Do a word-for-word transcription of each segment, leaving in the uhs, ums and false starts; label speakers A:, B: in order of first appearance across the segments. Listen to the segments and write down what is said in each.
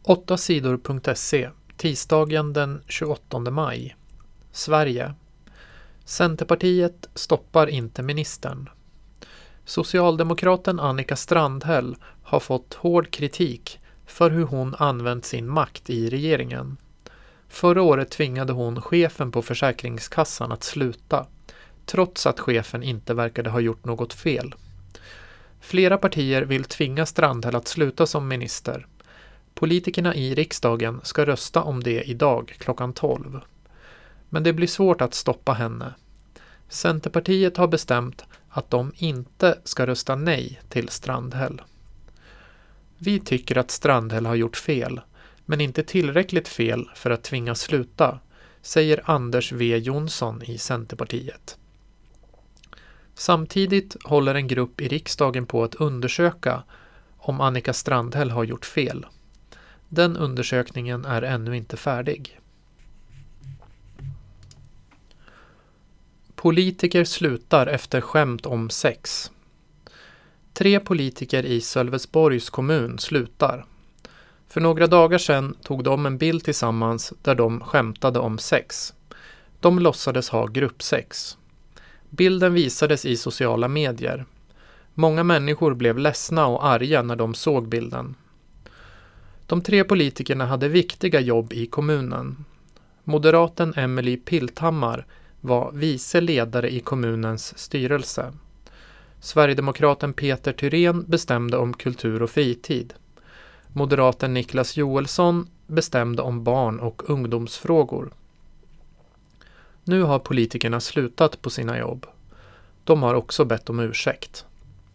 A: åtta sidor punkt se, tisdagen den tjugoåttonde maj. Sverige. Centerpartiet stoppar inte ministern. Socialdemokraten Annika Strandhäll har fått hård kritik för hur hon använt sin makt i regeringen. Förra året tvingade hon chefen på Försäkringskassan att sluta, trots att chefen inte verkade ha gjort något fel. Flera partier vill tvinga Strandhäll att sluta som minister. Politikerna i riksdagen ska rösta om det idag klockan tolv. Men det blir svårt att stoppa henne. Centerpartiet har bestämt att de inte ska rösta nej till Strandhäll. Vi tycker att Strandhäll har gjort fel, men inte tillräckligt fel för att tvingas sluta, säger Anders W. Jonsson i Centerpartiet. Samtidigt håller en grupp i riksdagen på att undersöka om Annika Strandhäll har gjort fel. Den undersökningen är ännu inte färdig. Politiker slutar efter skämt om sex. Tre politiker i Sölvesborgs kommun slutar. För några dagar sedan tog de en bild tillsammans där de skämtade om sex. De låtsades ha gruppsex. Bilden visades i sociala medier. Många människor blev ledsna och arga när de såg bilden. De tre politikerna hade viktiga jobb i kommunen. Moderaten Emily Pilthammar var vice ledare i kommunens styrelse. Sverigedemokraten Peter Thyrén bestämde om kultur och fritid. Moderaten Niklas Joelsson bestämde om barn- och ungdomsfrågor. Nu har politikerna slutat på sina jobb. De har också bett om ursäkt.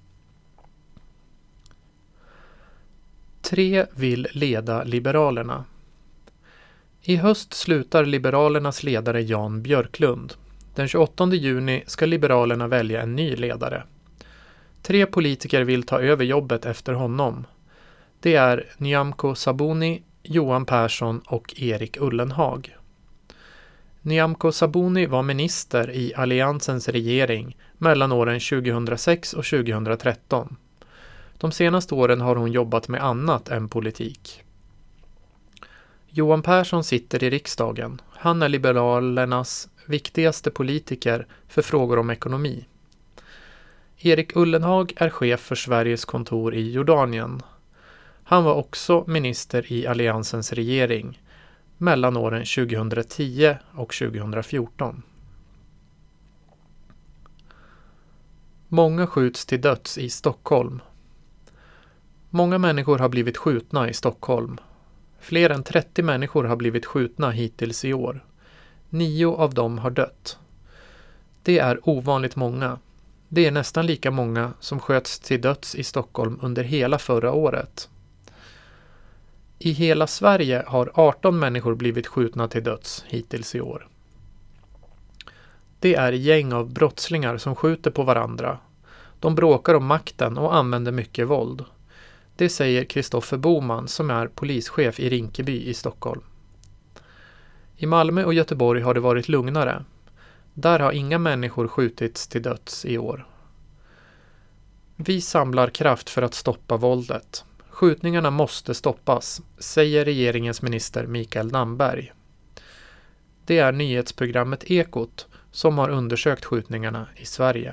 A: Tre vill leda Liberalerna. I höst slutar Liberalernas ledare Jan Björklund. Den tjugoåttonde juni ska Liberalerna välja en ny ledare. Tre politiker vill ta över jobbet efter honom. Det är Nyamko Sabuni, Johan Persson och Erik Ullenhag. Nyamko Sabuni var minister i Alliansens regering mellan åren tjugohundrasex och tjugohundratretton. De senaste åren har hon jobbat med annat än politik. Johan Persson sitter i riksdagen. Han är Liberalernas viktigaste politiker för frågor om ekonomi. Erik Ullenhag är chef för Sveriges kontor i Jordanien. Han var också minister i Alliansens regering mellan åren tjugohundratio och tjugohundrafjorton. Många skjuts till döds i Stockholm. Många människor har blivit skjutna i Stockholm. Fler än trettio människor har blivit skjutna hittills i år. Nio av dem har dött. Det är ovanligt många. Det är nästan lika många som sköts till döds i Stockholm under hela förra året. I hela Sverige har arton människor blivit skjutna till döds hittills i år. Det är gäng av brottslingar som skjuter på varandra. De bråkar om makten och använder mycket våld. Det säger Kristoffer Boman som är polischef i Rinkeby i Stockholm. I Malmö och Göteborg har det varit lugnare. Där har inga människor skjutits till döds i år. Vi samlar kraft för att stoppa våldet. Skjutningarna måste stoppas, säger regeringens minister Mikael Damberg. Det är nyhetsprogrammet Ekot som har undersökt skjutningarna i Sverige.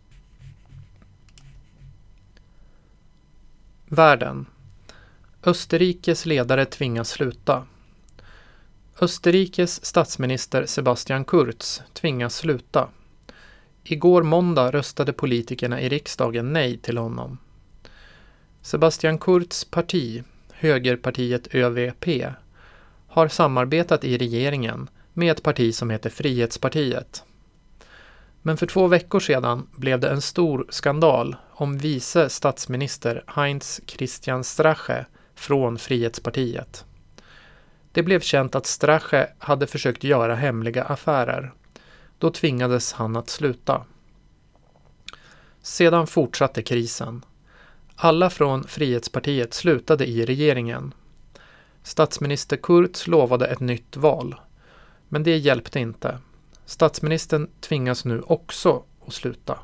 A: Världen. Österrikes ledare tvingas sluta. Österrikes statsminister Sebastian Kurz tvingas sluta. Igår måndag röstade politikerna i riksdagen nej till honom. Sebastian Kurz parti, högerpartiet Ö V P, har samarbetat i regeringen med ett parti som heter Frihetspartiet. Men för två veckor sedan blev det en stor skandal om vice statsminister Heinz Christian Strache från Frihetspartiet. Det blev känt att Strache hade försökt göra hemliga affärer. Då tvingades han att sluta. Sedan fortsatte krisen. Alla från Frihetspartiet slutade i regeringen. Statsminister Kurz lovade ett nytt val. Men det hjälpte inte. Statsministern tvingas nu också att sluta.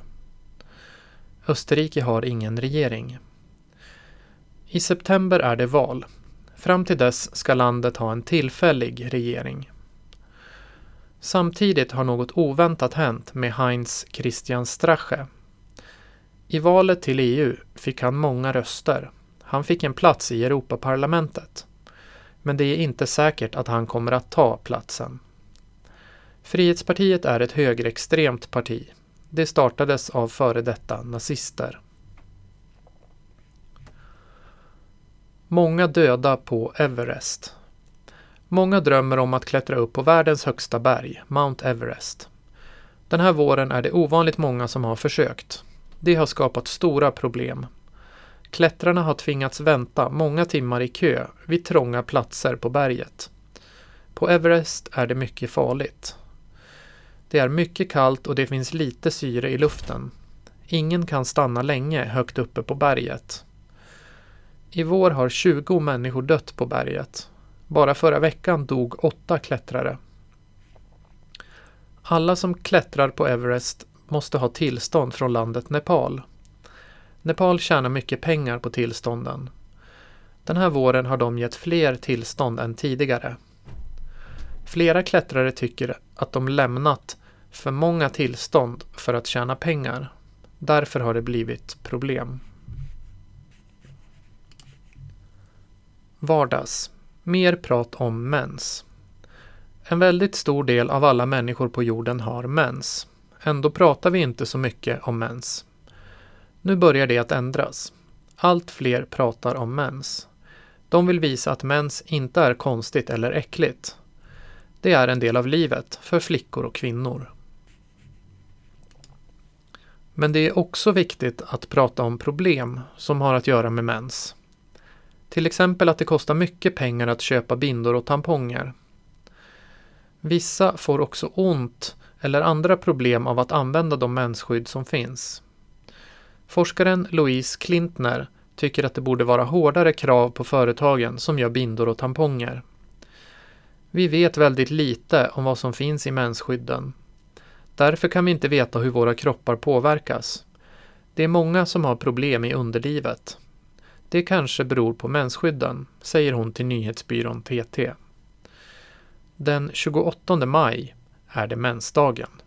A: Österrike har ingen regering. I september är det val. Fram till dess ska landet ha en tillfällig regering. Samtidigt har något oväntat hänt med Heinz Christian Strache. I valet till E U fick han många röster. Han fick en plats i Europaparlamentet. Men det är inte säkert att han kommer att ta platsen. Frihetspartiet är ett högerextremt parti. Det startades av före detta nazister. Många döda på Everest. Många drömmer om att klättra upp på världens högsta berg, Mount Everest. Den här våren är det ovanligt många som har försökt. Det har skapat stora problem. Klättrarna har tvingats vänta många timmar i kö vid trånga platser på berget. På Everest är det mycket farligt. Det är mycket kallt och det finns lite syre i luften. Ingen kan stanna länge högt uppe på berget. I vår har tjugo människor dött på berget. Bara förra veckan dog åtta klättrare. Alla som klättrar på Everest måste ha tillstånd från landet Nepal. Nepal tjänar mycket pengar på tillstånden. Den här våren har de gett fler tillstånd än tidigare. Flera klättrare tycker att de lämnat för många tillstånd för att tjäna pengar. Därför har det blivit problem. Vardags. Mer prat om mens. En väldigt stor del av alla människor på jorden har mens. Ändå pratar vi inte så mycket om mens. Nu börjar det att ändras. Allt fler pratar om mens. De vill visa att mens inte är konstigt eller äckligt. Det är en del av livet för flickor och kvinnor. Men det är också viktigt att prata om problem som har att göra med mens. Till exempel att det kostar mycket pengar att köpa bindor och tamponger. Vissa får också ont eller andra problem av att använda de mensskydd som finns. Forskaren Louise Klintner tycker att det borde vara hårdare krav på företagen som gör bindor och tamponger. Vi vet väldigt lite om vad som finns i mensskydden. Därför kan vi inte veta hur våra kroppar påverkas. Det är många som har problem i underlivet. Det kanske beror på mensskydden, säger hon till nyhetsbyrån T T. Den tjugoåttonde maj är det mensdagen.